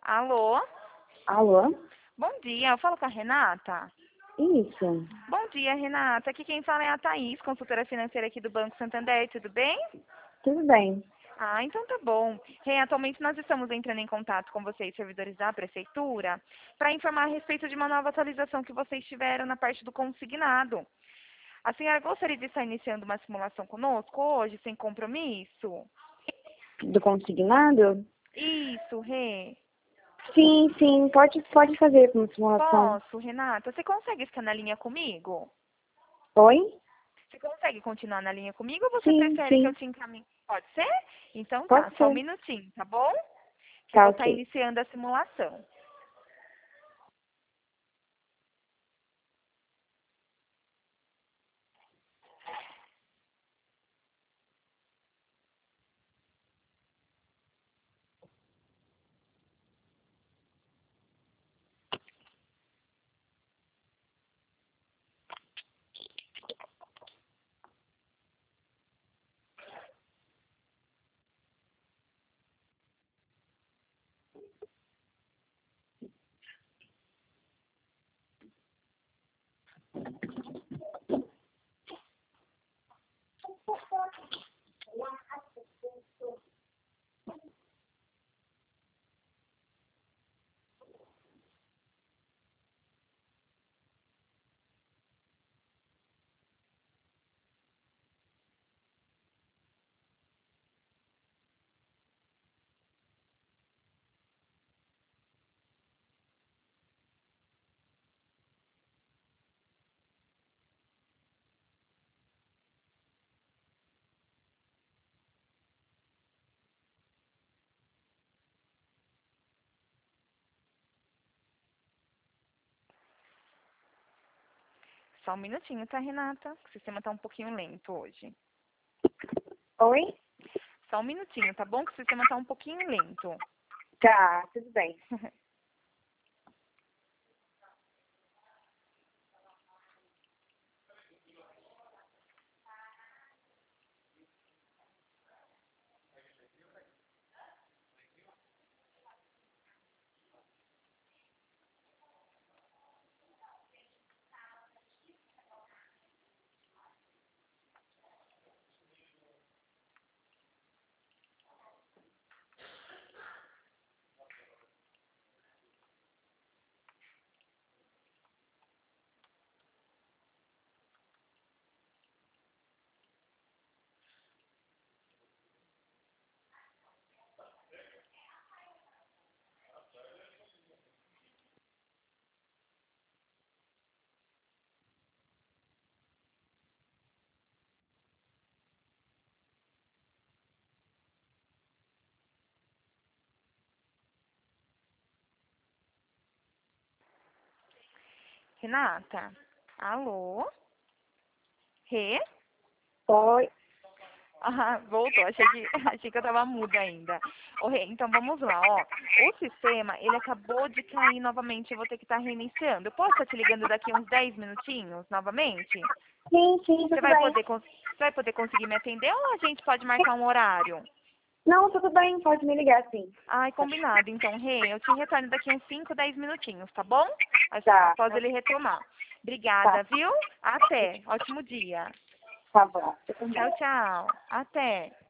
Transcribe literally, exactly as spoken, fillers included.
Alô? Alô? Bom dia, eu falo com a Renata? Isso. Bom dia, Renata. Aqui quem fala é a Thaís, consultora financeira aqui do Banco Santander, tudo bem? Tudo bem. Ah, então tá bom. Rei, atualmente nós estamos entrando em contato com vocês, servidores da Prefeitura, para informar a respeito de uma nova atualização que vocês tiveram na parte do consignado. A senhora gostaria de estar iniciando uma simulação conosco hoje, sem compromisso? Do consignado? Isso, Rê. Sim, sim. Pode, pode fazer uma simulação. Posso, Renata? Você consegue ficar na linha comigo? Oi? Você consegue continuar na linha comigo ou você Sim, prefere que eu sim. te encaminhe? Pode ser? Então tá, Pode só um ser. minutinho, tá bom? Que eu Tá, vou estar ok. iniciando a simulação. Só um minutinho, tá, Renata? O sistema tá um pouquinho lento hoje. Oi? Só um minutinho, tá bom? Que o sistema tá um pouquinho lento. Tá, tudo bem. Renata? Alô? Rê? Oi? Ah, voltou. Achei que, achei que eu tava muda ainda. Ô, Rê, então vamos lá, ó. O sistema, ele acabou de cair novamente. Eu vou ter que estar reiniciando. Eu posso estar te ligando daqui uns dez minutinhos novamente? Sim, sim, Você tudo vai bem. poder, cons- você vai poder conseguir me atender ou a gente pode marcar um horário? Não, tudo bem. Pode me ligar, sim. Ai, combinado. Então, Rê, eu te retorno daqui uns cinco, dez minutinhos, tá bom? As- Tá, Após tá, ele retomar. tá, Obrigada, viu? Até. Ótimo dia. tá bom. Você também. Tchau, tchau. Até.